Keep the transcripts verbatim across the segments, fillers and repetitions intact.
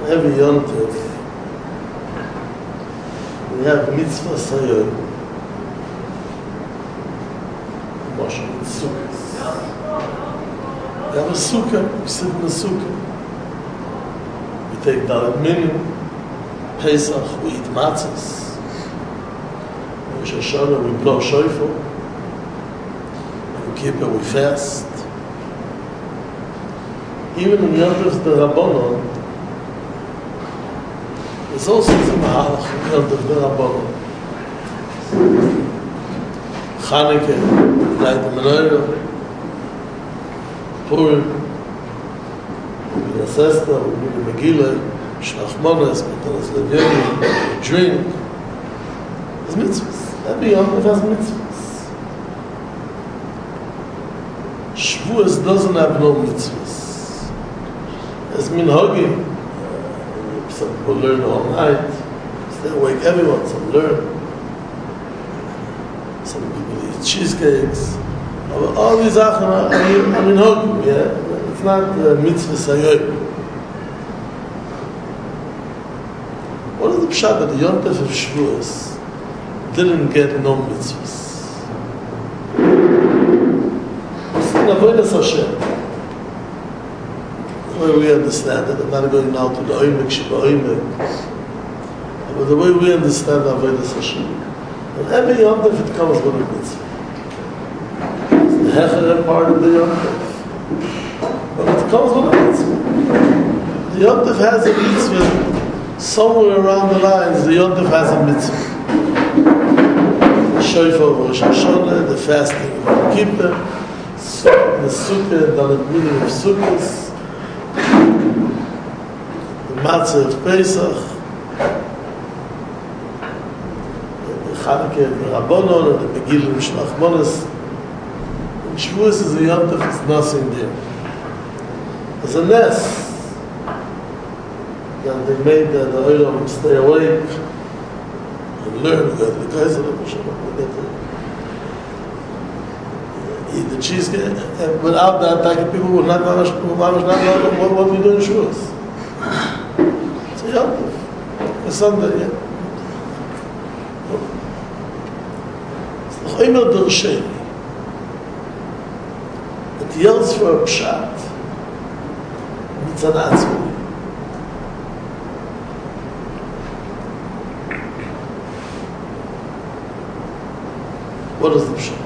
every Yom Tov, we have mitzvah sayon, Moshe, sukkah. We have a sukkah, we sit in the sukkah. We take Dalet Minim, Pesach, we eat matzahs. Rosh Hashanah, we blow shofar. We keep it, we fast. Even in Yom Tov the Rabbanon, there's also some mahalach in Yom Tov the Rabbanon. Chanukah, Night of Menorah, Purim, we do the Sesta, we do the Megillah, Shlach Monas, Matanas Levyenim, we drink. There's mitzvahs. Every Yom Tov has mitzvahs. Shavuos doesn't have no mitzvahs. As minhagim, uh, some people learn all night, stay awake everyone, some learn. Some people eat cheesecakes. All these Sachen are minhagim, yeah? It's not uh, mitzvah sayoy. What is the pshat that the Yom Tov of Shavuos didn't get no mitzvahs? It's an avodas Hashem. The way we understand it, I'm not going now to the Oimek, Shiba Oimek, but the way we understand avodas Hashem, and every Yom Tov it comes with a mitzvah. It's the Hecher part of the Yom Tov, but it comes with a mitzvah. The Yom Tov has a mitzvah. Somewhere around the lines, the Yom Tov has a mitzvah. The Shofar of Rosh Hashanah, the fasting of Yom Kippur, the Sukkah, the Dalet Minim of Sukkos, the Matzah of Pesach, the Chanukah of the Rabbanon, and the Megillah of Shlach Monas. And Shavuos is a Yom Tov, it's nothing there. There's a nest. And they made the, the Olam stay awake and learn. We go to the Kaiser, we get to eat the cheesecake. And without that, like, people would not know what, what we do in Shavuos. So Yom Tov. It's Sunday, yeah. It's the Chomer Dersheni. It yells for a pshat. It's an answer. What is the pshat?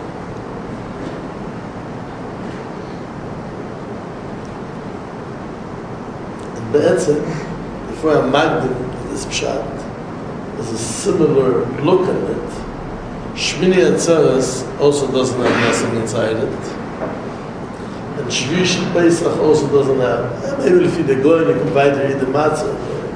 And Be'etzim, before I magdim this pshat, there's a similar look at it. Shmini Atzeres also doesn't have nothing inside it. And Shvish Pesach also doesn't have. Maybe if you're going, you can buy to eat the matzah.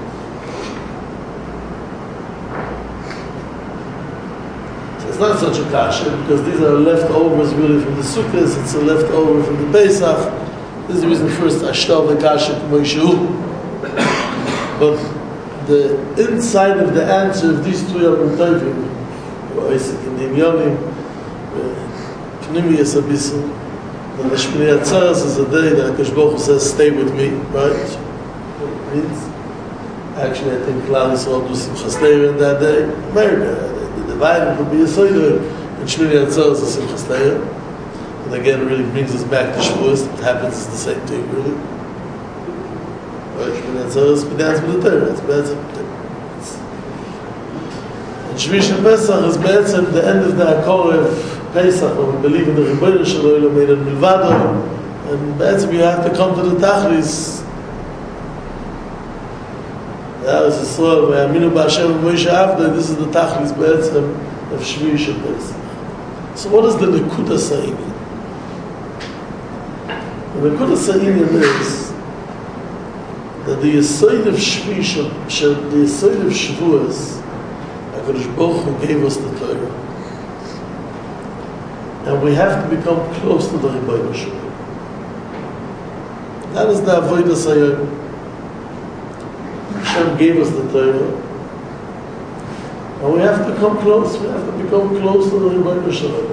It's not such a kasha, because these are leftovers really from the sukkahs, it's a leftover from the Pesach. This is the reason first Ashtav the kasha Moishehu. But the inside of the answer of these two Yom Tovim, Isaac and Yomim, Pnimi Yesabisu, and the Shmini Atzeres is a day that Akash Baruch Hu says, stay with me, right? It means, actually I think Klal Yisrael do Simchas Torah in that day, America. Divided would be a soider, and Shmini Atzeres is Simchas Torah. And again, it really brings us back to Shavuos. What happens is the same thing, really. Right? Shmini Atzeres begins with the Torah. It's better. And Shvish and Pesach is better at the end of the Akorev Pesach, when we believe in the Rebbeinu Shalom made in Milvado. And better you have to come to the Tachlis. This is the Tachlis of Shvish and Pesach. So what is the Nekuda Sa'ini? The Nekuda Sa'ini is that the Yesod of Shvish, the Yesod of Shavuos, HaKadosh Baruch Hu gave us the Torah. And we have to become close to the Rebbeinu Shalom. That is the Avodah Sayom. Hashem gave us the Torah, and we have to come close. We have to become close to the Rebbeinu Shalom.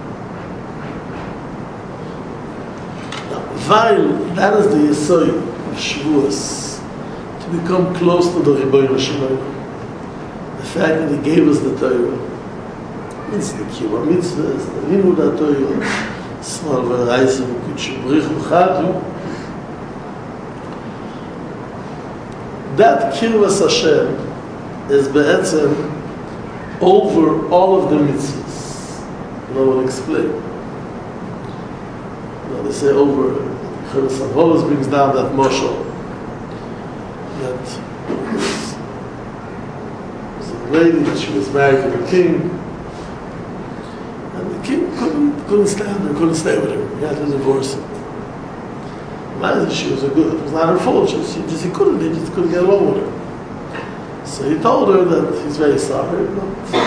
Now, while that is the Yesod of Shavuos, to become close to the Rebbeinu Shalom. The fact that He gave us the Torah, it's the Kiyum HaMitzvahs, the Limud HaTorah, Smal V'Reise V'Kudshu B'Rich V'Chadu. That Kirvas Hashem is be'etzem over all of the mitzvahs. And I will explain. Now they say over, Chavis Alvolos brings down that Moshel, that was a lady that she was married to the king, and the king couldn't, couldn't stand her, couldn't stay with her. He had to divorce her. Not she was a good, it was not her fault, she, she just, he couldn't, he just couldn't get along with her. So he told her that he's very sorry, but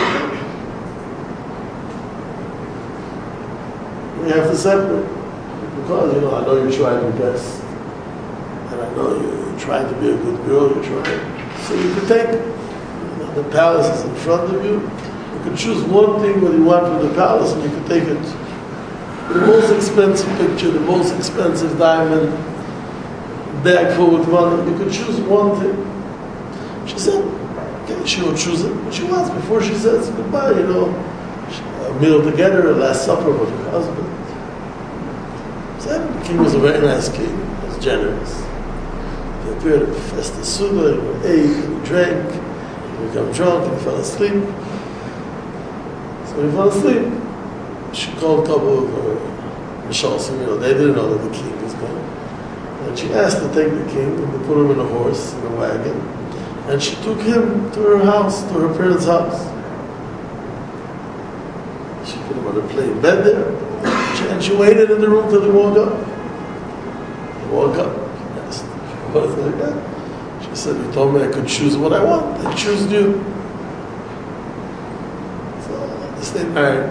we have to separate. Because, you know, I know you're trying your best. And I know you're trying to be a good girl, you're trying. So you can take it. You know, the palace is in front of you. You can choose one thing what you want from the palace and you can take it. The most expensive picture, the most expensive diamond, bag full with money, you could choose one thing. She said, okay, she will choose it, but she wants before she says goodbye, you know, a meal together, a last supper with her husband. So the king was a very nice king, he was generous. He appeared at Festa Suda, he ate, and he drank, he became drunk, and he fell asleep. So when he fell asleep, she called a couple of her Mishalsim, you know, they didn't know that the king was going. And she asked to take the king and to put him in a horse, in a wagon. And she took him to her house, to her parents' house. She put him on a plain bed there. And she waited in the room till he woke up. He woke up. She asked, what is like that? She said, you told me I could choose what I want. I choose you. So they stayed married.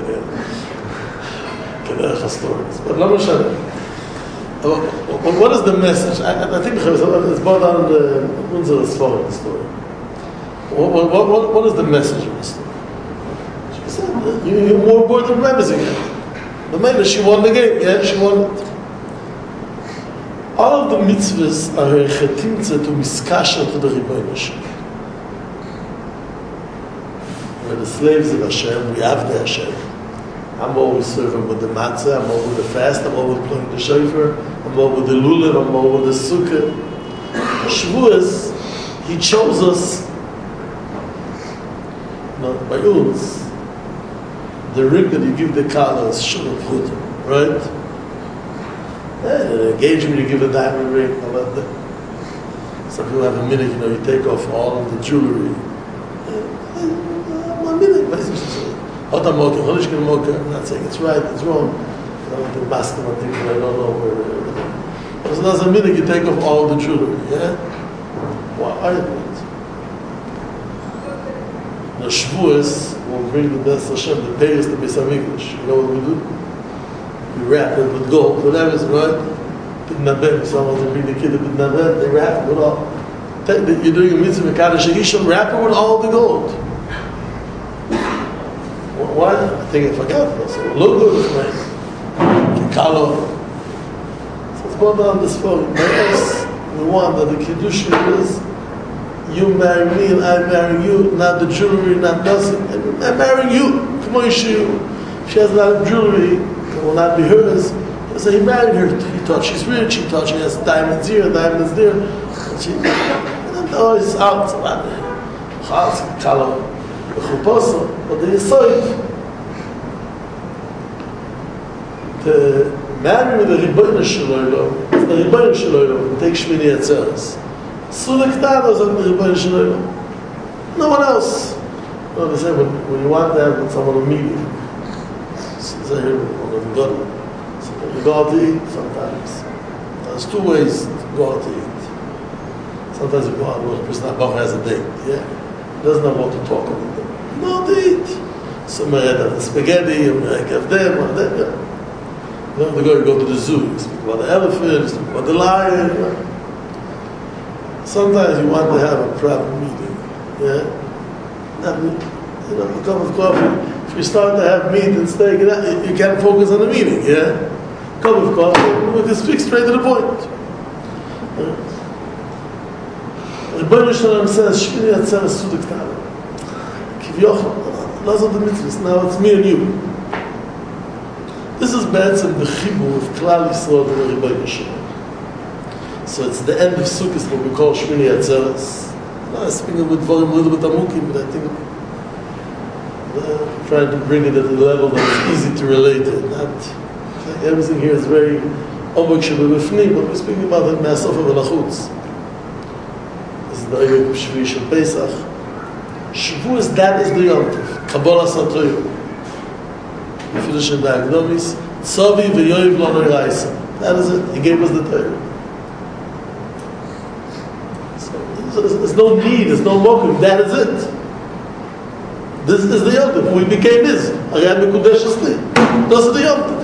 Stories. But not much. What is the message? I, I think it's brought down in the Unzer Sforim story. What, what, what, what is the message of the story? She said, you, you're more important than again. The matter, she won the game, yeah, she won it. All of the mitzvahs are a chetimtze to miskasha to the Rebbeinu Hashem. We're the slaves of Hashem, we have the Hashem. I'm always serving with the matzah, I'm over the fast, I'm over playing the shofar, I'm over the lulav, I'm over the sukkah. Shavuos, He chose us, no, by uns. The ring that you give the kala is shul of right? And an engagement, you give a diamond ring, all that thing. Some people have a minute, you know, you take off all of the jewelry. One minute, I'm not saying it's right, it's wrong. I don't want to mask them on things that I don't know where. So that's a minute you take off all the jewelry, yeah? Why are you doing it? The Shavuos will bring the best Hashem, the payers to Beis HaMikdash. You know what we do? We wrap it with gold, whatever is right. B'nabeh, someone to bring the kid to B'nabeh, they wrap it with all. You're doing a mitzvah, Mekadosh Yishon, wrap it with all the gold. Why? I think I forgot. So look good with me. Kikalo. So it's going down this phone. We want that the Kiddushin is you marry me and I marry you, not the jewelry, not nothing. I'm marrying you. Come on, you. If she has a lot of jewelry, it will not be hers. So he married her. He thought she's rich. He thought she has diamonds here, diamonds there. And she, oh, it's out. Chaz, Kikalo. But the Yisoid, to marry with the Rebbeinu Shalom, the Rebbeinu Shalom, take Shmini Atzeres. Suda Ktana is on the Rebbeinu Shalom. No one else. No, they say when, when you want to have someone to meet you, so they hear one of the God. So you go out to eat sometimes. There's two ways to go out to eat. Sometimes you go out when a person has a date, yeah? He doesn't know what to talk about. No, to eat. Some might have the spaghetti, you might have them, or them, yeah. You know, they go, you go to the zoo, you speak about the elephant, you speak about the lion. You know. Sometimes you want to have a proper meeting, yeah? Not, you know, a cup of coffee. If you start to have meat and steak, you can't focus on the meeting, yeah? A cup of coffee, we can speak straight to the point. Rebbeinu Shalom says, Shmini Atzeres Sudik Tana. Kivyochel, those are the mitzvahs. Now it's me and you. This is B'etzem the Chibur of Klal Yisrael and Rebbeinu Shalom. So it's the end of Sukkot, what we call Shmini Atzeres. No, I'm speaking with volume a little bit amukim, but I think uh, trying to bring it at a level that's easy to relate to. Not like everything here is very omuk shebefnim, but we're speaking about the Me'asaf v'Lachutz. This is the Erev of Shvi Shel Pesach. Shavuos, that is the Yom Tov. Kabbalah Satoyu. We finish in the Agnomis. Tzavi v'yoyiv lo noiraisa. That is it. He gave us the Torah. There's no need, there's no mokum, that is it. This is the Yom Tov. We became this. Ariad Mekudesh Asli. This is the Yom Tov.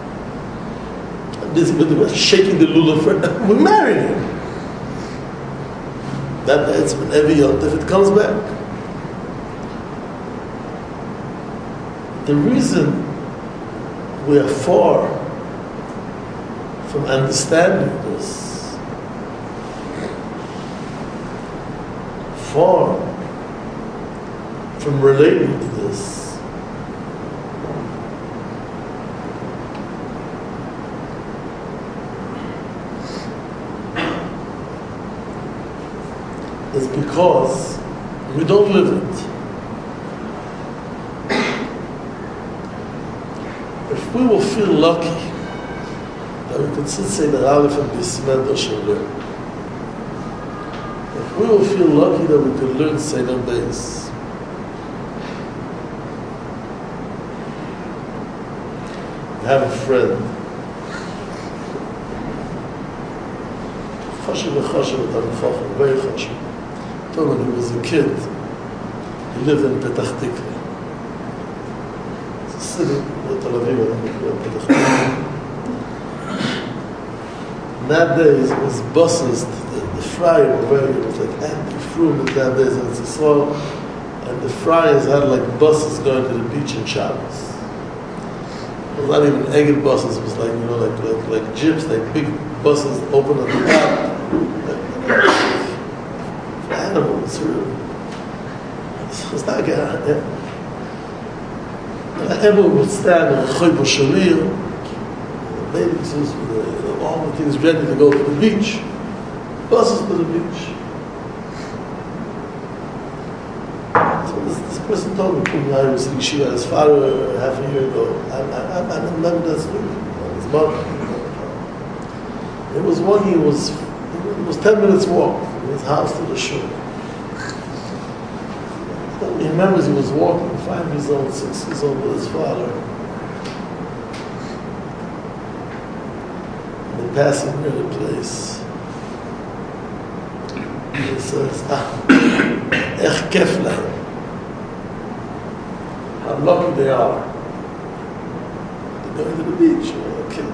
This is shaking the lulav for we married him. That that's when every Yom Tov it comes back. The reason we are far from understanding this, far from relating to this, is because we don't live it. If we will feel lucky that we could sit say the Aleph and Bismillah Shalom, we will feel lucky that we could learn Seder Beis. I have a friend. Chashiv v'chashiv v'chashiv, very chashiv. I told him when he was a kid, he lived in Petach Tikva. It's a city in Tel Aviv, in Petach Tikva. Nowadays, it was buses. The friar were very, it was like anti-frum in that days in Israel, and the friars had like buses going to the beach in Shabbos. It was not even Eged buses, it was like, you know, like like, like jeeps, like big buses open at the top. Like, animals, really. It's not like a, and everyone would stand on Choy B'Shalir, the babies, all the things ready to go to the beach. Buses to the beach. So this, this person told me, I was in Yeshiva, his father, half a year ago. I, I, I, I remember that story. His mother. It was one, he was, it was ten minutes walk from his house to the shul. He remembers he was walking, five years old, six years old with his father. And they passing near the place. He says, ah, ech kef lahem. How lucky they are. They're going to the beach. Okay.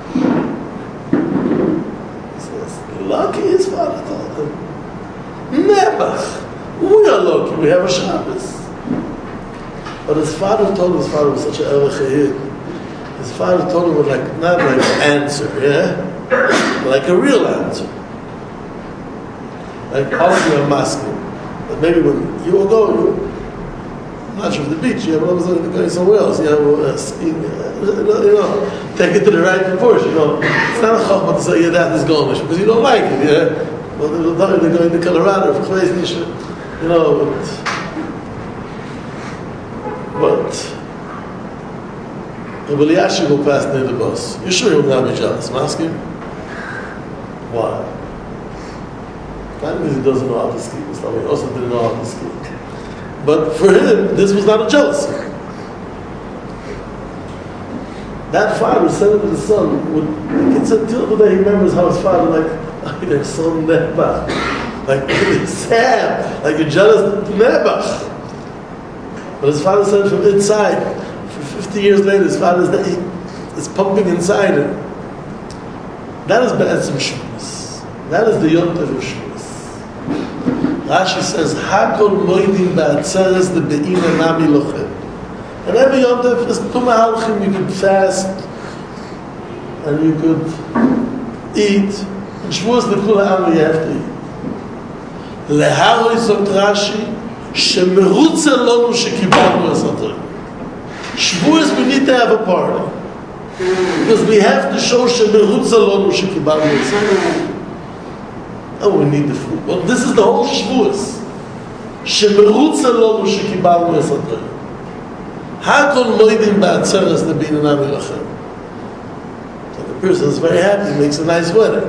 He says, lucky his father told him. Never. We are lucky. We have a Shabbos. But his father told him, his father was such an Erech. His father told him with like, not like an answer, yeah? But like a real answer. Like all of you are masking, but maybe when you will go, you, I'm not sure if the beach, you have another going somewhere else, you have uh, skiing, uh, you know, take it to the right proportion, you know. It's not a chachma to say your dad is going, because you don't like it, yeah? Well, they're going to Colorado for crazy, you know, but, but Rabbi Eliyashi will pass near the bus. You sure you'll not be jealous? I'm asking. Why? Not because he doesn't know how to ski. He also didn't know how to ski. But for him, this was not a jealousy. That father said to the son, would, it's until the day he remembers how his father, like, their son Nebach. Like, it's sad. Like, you're jealous to Nebach. But his father said from inside, for fifty years later, his father is, is pumping inside him. That is Be'etzem Shabbos. That is the Yom Tov of Shabbos. Rashi says, Hakol moedim ba'atzeres the be'ina nami lochem. And every Yom Tov is two mahalchim, you could fast, and you could eat. And Shavuos the Kula Am, you have to eat. להרוי זאת רש"י, שמרוצה לנו שקיבלנו את התורה. Shavuos, we need to have a party. Because we have to show שמרוצה לנו שקיבלנו את התורה. Oh, we need the food. Well, this is the whole Shavuos. שמרוצה לנו שקיבלנו את התורה. הכל מוידים בעצרס לביננה ולכם. So the person is very happy, makes a nice wedding.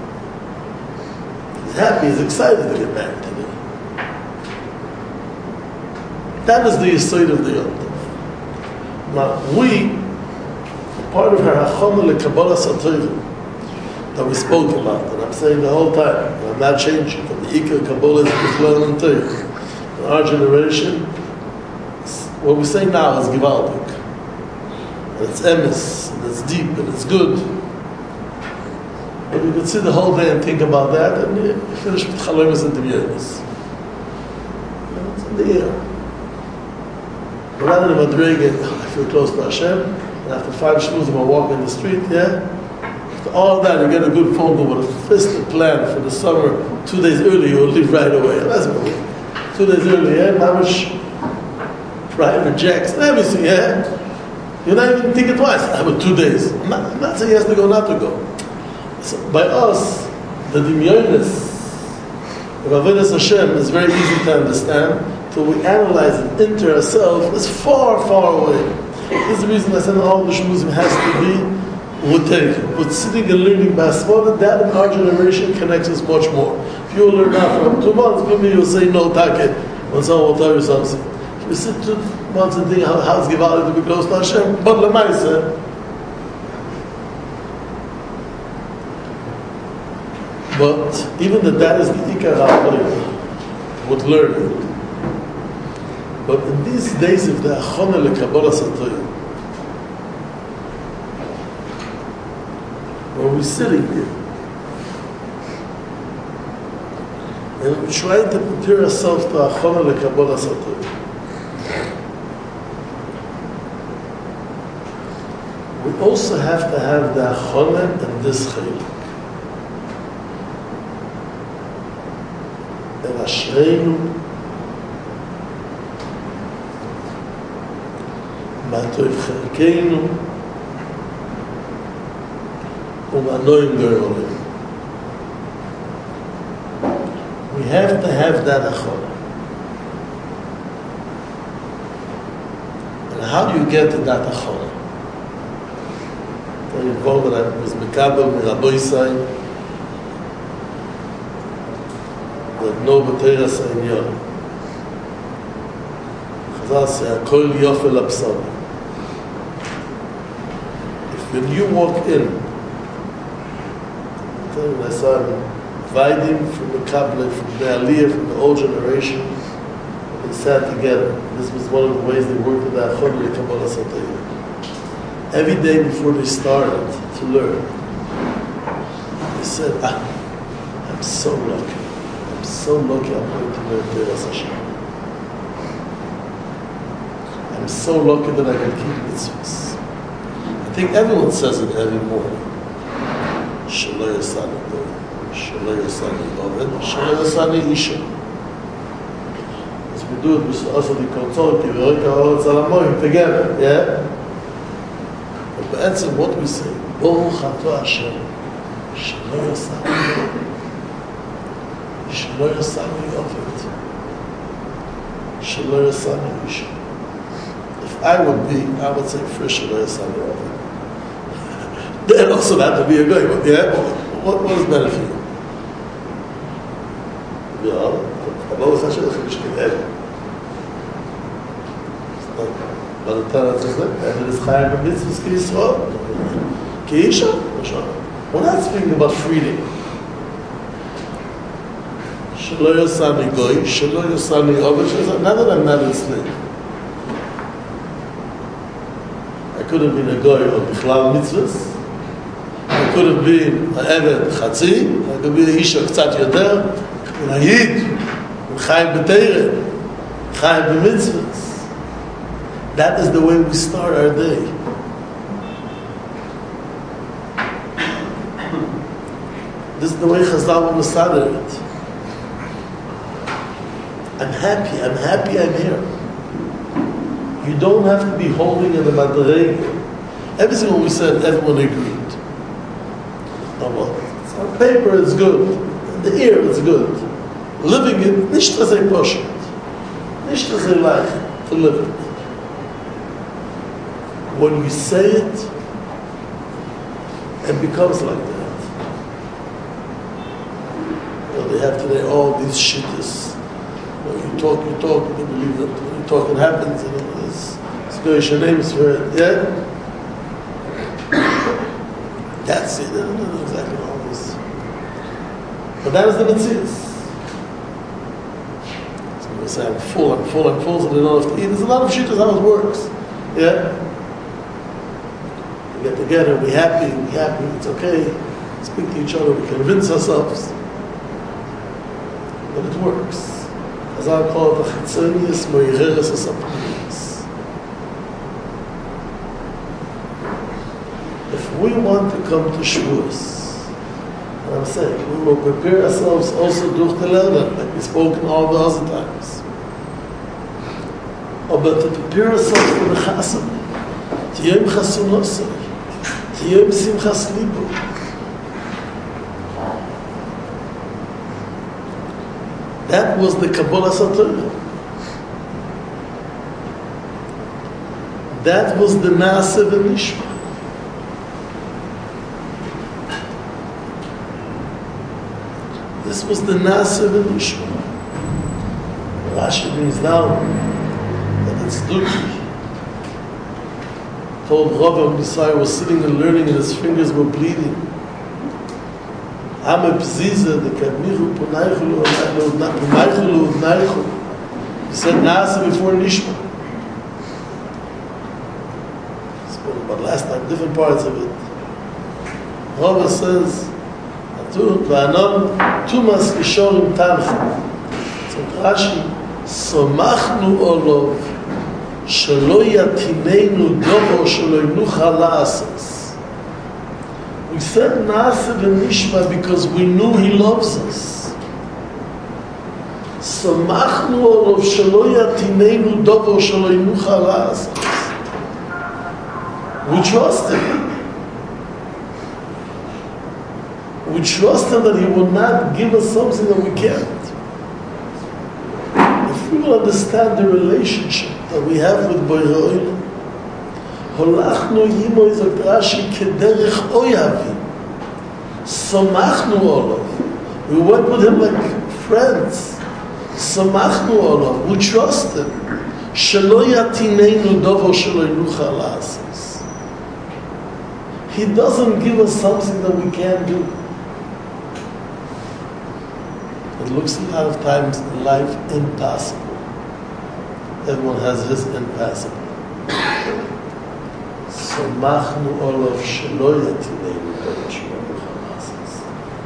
He's happy, he's excited to get married today. That is the yesod of the Yom Tov. Now, we, part of our hachana lekabbalas haTorah that we spoke about, and I'm saying the whole time, and I'm not changing, but the Ikar Kabbalah is Bichlal and Torah. In our generation, what we say now is Givaldik. And it's emes, and it's deep, and it's good. But you could sit the whole day and think about that, and you finish with Chalomis and Tibyenis. It's in the air. But rather than Madrega, I feel close to Hashem, and after five Shavuos, I'm walking the street, yeah? After all that, you get a good phone call with a fisted plan for the summer, two days early, you'll leave right away. That's what two days early, yeah? Mamish, private jacks, and everything, yeah? You're not even thinking twice. I have two days. I'm not, I'm not saying he has to go, not to go. So by us, the dimyonis of Avodas Hashem is very easy to understand. Till we analyze it into ourselves, it's far, far away. This is the reason I said all the shmuzim has to be Uteik. But sitting and learning Basmona, that in our generation connects us much more. If you learn now from two months, maybe you'll say no take when someone will tell you something. If you sit two months and think how, how's Givaldi to be close to Hashem, but Lamaisa. But even that that is the Ikar HaPolim, with learning. But in these days of the Achona lekabbalas haTorah, when we're sitting here, and we're trying to prepare ourselves to Achona lekabbalas haTorah, we also have to have the Achona and this Chaylik. And Ashreinu Matoiv Chelkeinu Umanoim Gerolim. We have to have that achona. And how do you get to that achona? I recall that I was Mekabel Miraboi Sai that no B'teira Sainyon. Chazal say, Akol Yofel Absam. When you walk in, I saw Vaidim from the Kabbalah, from the Aliyah, from the old generation, they sat together. This was one of the ways they worked with that Achona lekabbalas haTorah. Every day before they started to learn, they said, ah, I'm so lucky. I'm so lucky I'm going to learn Teras Hashem. I'm so lucky that I can keep mitzvahs. I think everyone says it every morning. Shelo Yasani Goy, Shelo Yasani Oven, Shelo Yasani Isha. As we do it, we also the Kotzot, the Veroika Ha'oretz Alamoyim, together, yeah? But the answer, what we say, Baruch Ato Hashem, Shelo Yasani Goy, Shelo Yasani Oven, Shelo Yasani Isha. If I would be, I would say, for Shelo Yasani Oven. Then also that would be a guy, but yeah, what, what is better for you? Yeah, Kabbalah Hashem is finished in heaven. But the Torah says that, and it is Chayim and Mitzvahs Ki Yisrael. Ki Isha? We're not speaking about freedom. Shelo Yasani Goy, Shelo Yasani Oven, now that I'm not a slave. I could have been a guy of Bichlal Mitzvahs. I could have been an Eved Chatzi, I could be an Isha K'tzat Yoter, an Ayid, an Chayim B'Teireh, Chayim B'Mitzvahs. That is the way we start our day. This is the way Chazal will start it. I'm happy, I'm happy I'm here. You don't have to be holding in the madrega. Everything what we said, everyone agreed. Oh well, it's on paper it's good, in the ear it's good. Living it, nicht as a passion, nicht as a life to live it. When you say it, it becomes like that. You know, they have today all these shittas. You know, you talk, you talk, you believe that when you talk it happens, you know, there's it's your names for it, yeah? That's it, I don't know exactly all this. But that is the mitzvah. So we say, I'm full, I'm full, I'm full, so they don't have to eat. There's a lot of shittas how it works, yeah? We get together, we happy, we happy, it's okay. Speak to each other, we convince ourselves. But it works. As I call it, the chitzonius moireres asapnius. If we want to come to Shavuos, and I'm saying, we will prepare ourselves also durch the Lernen, like we spoke in all the other times. But to prepare ourselves for the Chasam, to Yom Chasunosai, to Yom Simchas Libo. That was the Kabbalah Satorah. That was the Naaseh v'Nishma. This was the Naaseh v'Nishma. Rashi brings down that it's Tzduki told Rav when Messiah was sitting and learning and his fingers were bleeding. Ame Pziza, the Kadmichu, Punaychulu, Punaychulu, Punaychulu. He said Naaseh before Nishma. Spoke about last time, different parts of it. Rav says, V'anon Tumas Kishorim Tancha. So Rashi, Somachnu Olov, Shelo Yatinenu Dovo Shelo Yinucha La'asas. We said Naaseh v'Nishma because we knew He loves us. Samachnu Olov Shelo Yatinenu Dovo Shelo Yinucha La'asas. We trust Him. We trust Him that He will not give us something that we can't. If we will understand the relationship that we have with Borei Olam, Holachnu Yimo Zok Rashi Kederech Oyavi. Samachnu Olav. We went with Him like friends. Samachnu Olav. We trust Him. Shelo Yatinenu Dovo Shelo Yinucha La'asas. He doesn't give us something that we can't do. It looks a lot of times in life impossible. Everyone has his impossible. Samachnu Olav Shelo Yatinenu Dovo Shelo Yinucha La'asas.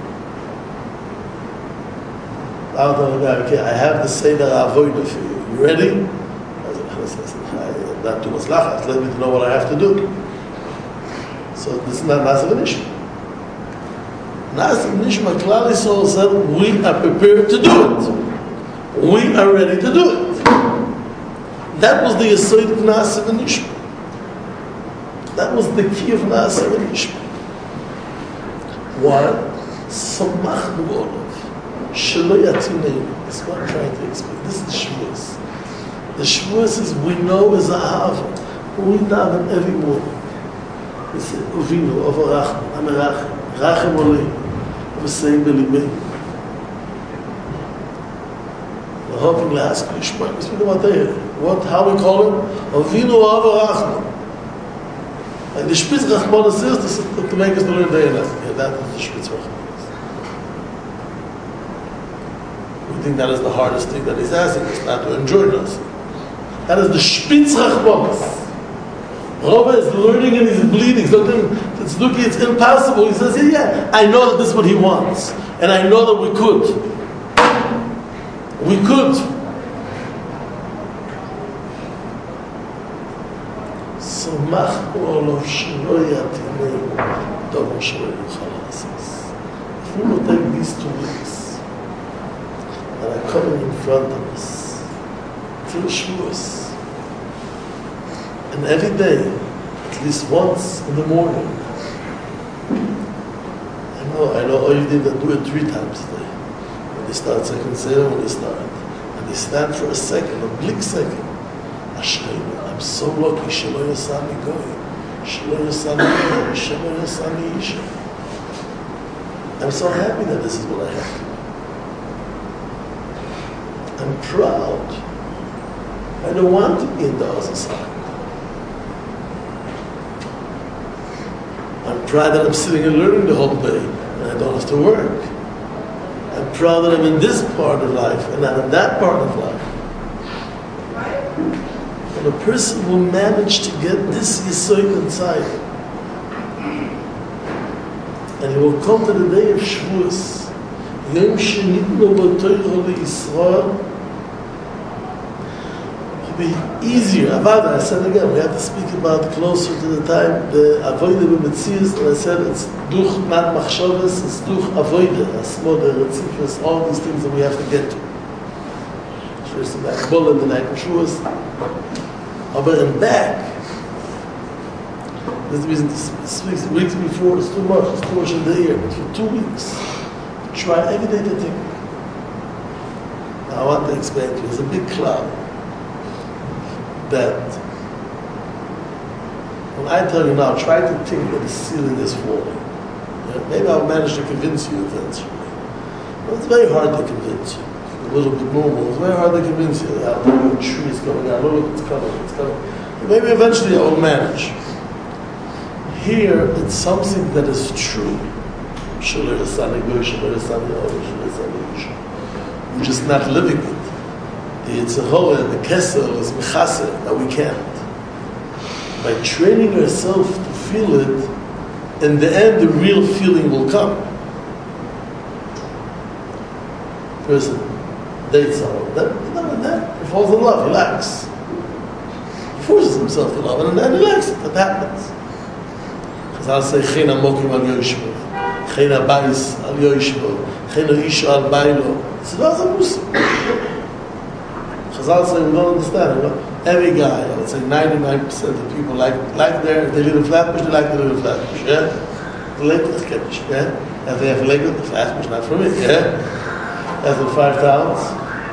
Okay, I have to say that avoida for you. You ready? I'm not too much lachas. Let me know what I have to do. So this is not Naaseh v'Nishma. Naaseh v'Nishma, Klal Yisrael said, we are prepared to do it. We are ready to do it. That was the Yesod of Naaseh v'Nishma. That was the key of Naaseh v'Nishma. Why? Samachnu Olav. Shelo Yatinenu. That's what I'm trying to explain. This is the Shavuos. The Shavuos is, we know is a Ahava. We daven every morning. We say, Uvinu, Ovarachnu, Amerachim, Rachem Olei, V'seim B'libei. We're hoping to ask Yishmael, we speak about that. What, how we call him? Uvinu, Ovarachnu. And the Spitz Rachmanis is to, to make us to learn day and night. Yeah, that is the Spitz Rachmanis. We think that is the hardest thing that he's asking us, not to enjoy us. That is the Spitz Rachmanis. Rava is learning and he's bleeding. So it's looking, it's impossible. He says, yeah, yeah, I know that this is what he wants. And I know that we could. We could. Samachnu Olav Shelo Yatinenu Dovo Shelo Yinucha La'asas. If we will take these two weeks that are coming in front of us, till Shavuos. And every day, at least once in the morning, I know, I know all you did that do it three times a day. When they start second seder, when they start, and they stand for a second, a blick second. Ashreinu, I'm so lucky, Shelo Yasami Goy, Shelo Yasami Goy, Shelo Yasami Isha. I'm so happy that this is what I have. I'm proud. I don't want to be in the Azazah. I'm proud that I'm sitting and learning the whole day and I don't have to work. I'm proud that I'm in this part of life and not in that part of life. And a person will manage to get this Yisoid inside. And he will come to the day of Shavuos. Yom Shenitnu B'Torah L'Yisrael. Be easier. Avada, I said again, we have to speak about closer to the time, the Avodah B'Metzias, and I said it's Duch Mat Machshavas, it's Duch Avodah, Asmod, Retzifus, all these things that we have to get to. First the night Bull and the night of Shavuos. But in back, this reason this weeks, weeks before it's too much, it's too much in the year, but for two weeks, try every day to think. Now I want to explain to you, there's a big cloud that when I tell you now, try to think that the ceiling is falling. Yeah, maybe I'll manage to convince you eventually. But it's very hard to convince you. A little bit normal. It's very hard to convince you that look, a tree is coming out. Look, it's coming, it's coming. But maybe eventually I will manage. Here, it's something that is true. We're just not living it. The Yitzhahora and the Kesser is Mechaser, that we can't. By training ourselves to feel it, in the end, the real feeling will come. Person dates someone, then, then, then he falls in love, he likes. He forces himself to love, and then he likes it, that happens. Chazal say, Chena Mokim al Yoshbo, Chena Bais al Yoshbo, Chena Isha al Bailo. It's not a Muslim. Chazal say, we don't understand, you know? Every guy, I would say ninety-nine percent of people like like their, if they live in Flatbush, they like to live in Flatbush, yeah? The lake is Kiddush, yeah? If they have a lake with the Flatbush, not for me, yeah? As in five towns.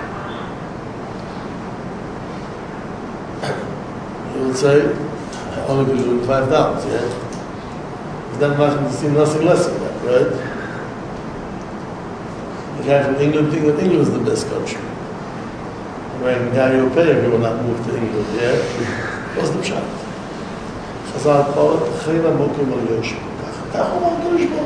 You would say, I only believe in five towns, yeah? But then you see nothing less than that, right? The guy from England thinks that England is the best country. When Gary O'Pay, he will not move to England, yeah? What's the shot? Chazal called it, Chena Mokim al Yoshbo. Kach Omar Yoshbo.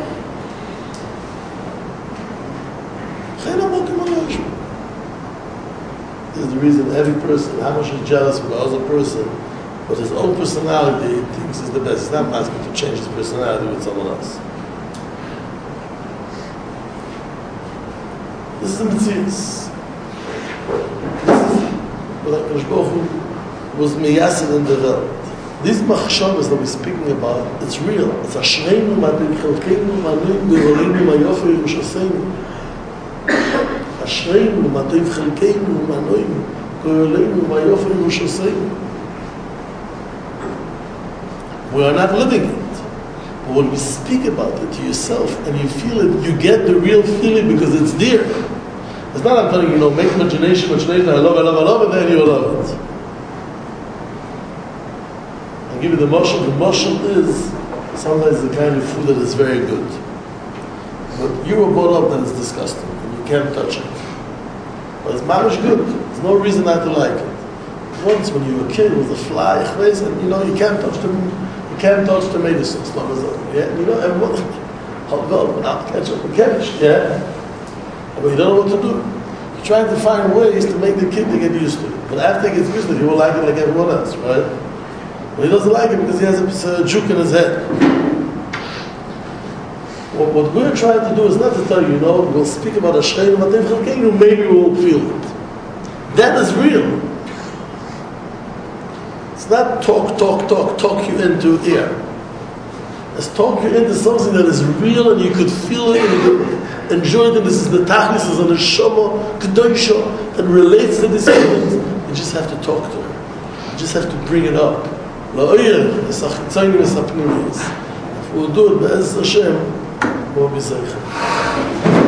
Chena Mokim al Yoshbo. This is the reason every person, how much is jealous of the other person, but his own personality he thinks is the best. He's not asking to change his personality with someone else. This is the Metzias. But HaKadosh Baruch Hu was meyased in the world. These machshavas that we're speaking about, it's real. It's Ashreinu ma'adim chelkeinu ma'anim b'roleinu ma'yofer Yerushaseinu. Ashreinu ma'adim chelkeinu ma'anim b'roleinu ma'yofer Yerushaseinu. We are not living it. But when we speak about it to yourself and you feel it, you get the real feeling because it's there. It's not I'm telling you, you know, make imagination, imagination, I love, I love, I love it, then you will love it. I'll give you the mashal. The mashal is sometimes the kind of food that is very good. But you were brought up that it's disgusting, and you can't touch it. But it's mamish good. There's no reason not to like it. Once when you were a kid, it was a fly, and you know, you can't touch them, you can't touch tomato sauce, yeah? You know, everyone, hot dog, without ketchup and cabbage, yeah? But you don't know what to do. You're trying to find ways to make the kid to get used to it. But after he gets used to it, he will like it like everyone else, right? But he doesn't like it because he has a, a juke in his head. What, what we're trying to do is not to tell you, you know, we'll speak about Ashreinu Ma'adim Chelkeinu, maybe we will feel it. That is real. It's not talk, talk, talk, talk you into air. It's talk you into something that is real and you could feel it and you could enjoy it. And this is the tachlis, this is the neshama, kedosha that relates to this feeling. You just have to talk to her. You just have to bring it up. If we'll do it, Be'ez Hashem, we'll be Zeichen.